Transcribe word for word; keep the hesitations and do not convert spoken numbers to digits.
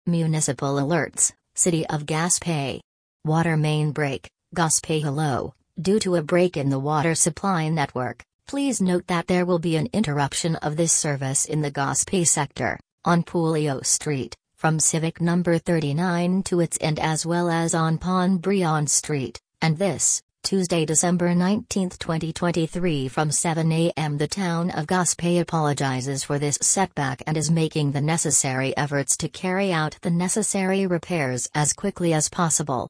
Municipal alerts, City of Gaspé. Water main break, Gaspé hello. Due to a break in the water supply network, please note that there will be an interruption of this service in the Gaspé sector, on Pouliot Street, from Civic number thirty-nine to its end, as well as on Pont-Briand Street, and this, Tuesday, December nineteenth, twenty twenty-three from seven a m The town of Gaspé apologizes for this setback and is making the necessary efforts to carry out the necessary repairs as quickly as possible.